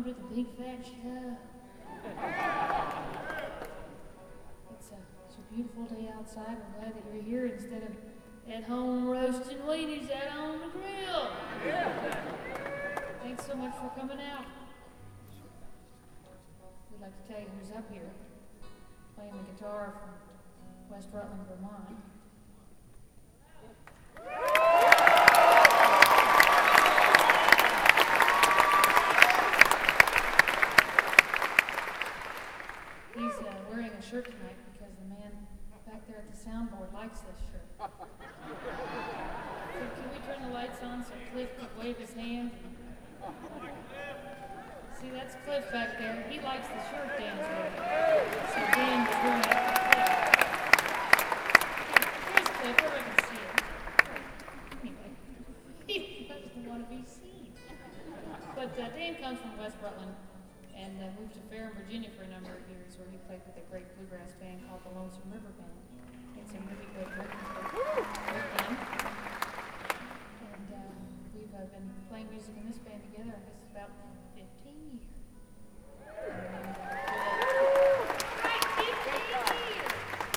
to the big fat show. It's a beautiful day outside. We're glad that you're here instead of at home roasting Wheaties out on the grill. Thanks so much for coming out. We'd like to tell you who's up here playing the guitar from West Rutland, Vermont. He's wearing a shirt tonight because the man back there at the soundboard likes this shirt. So can we turn the lights on so Cliff can wave his hand? See, that's Cliff back there. He likes the shirt Dan's wearing. So Dan was wearing it for Cliff. Here's Cliff, everyone can see him. Anyway, he doesn't want to be seen. But Dan comes from West Rutland and moved to Ferrum, Virginia for a number of years, where he played with a great bluegrass band called the Lonesome River Band. It's some really good records with them. And we've been playing music in this band together, I guess, about 15 years. Right, 15 years!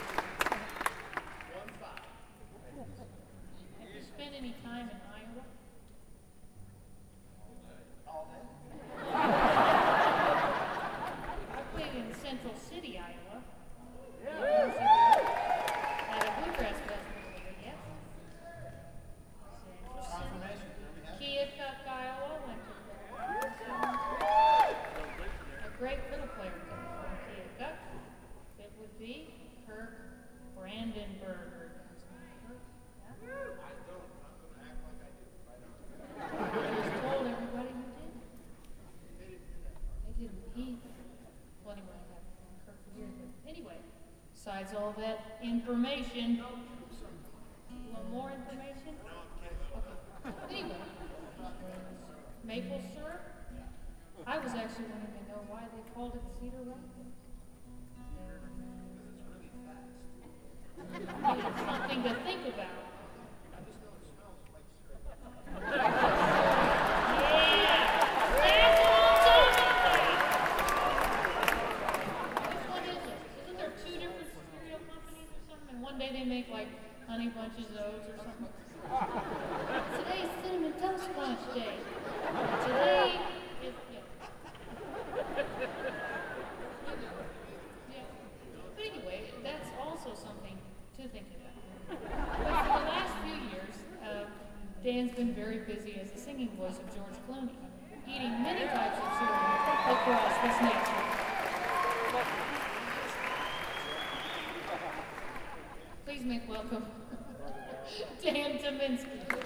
1-5. Have you spent any time in Iowa? All day. In Central City, Iowa. At a bluegrass festival there, yes. Central City. Keokuk, Iowa, went to there. A great fiddle player coming from Keokuk. It would be Kirk Brandenburger. Yeah. I don't. I'm going to act like I do. I just told everybody you did. They didn't. Well, anyway, I've known Kirk for years, but anyway, besides all that information, a little more information? Okay. Anyway, maple syrup? I was actually wanting to know why they called it Cedar Rapids. It's something to think about. I just know it smells like syrup. One day they make like honey bunches of oats or something. Today's cinnamon toast crunch day. Today is yeah. But anyway, that's also something to think about. But for the last few years, Dan's been very busy as the singing voice of George Clooney, eating many types of cereal across this nation. Please make welcome Dan Tyminski.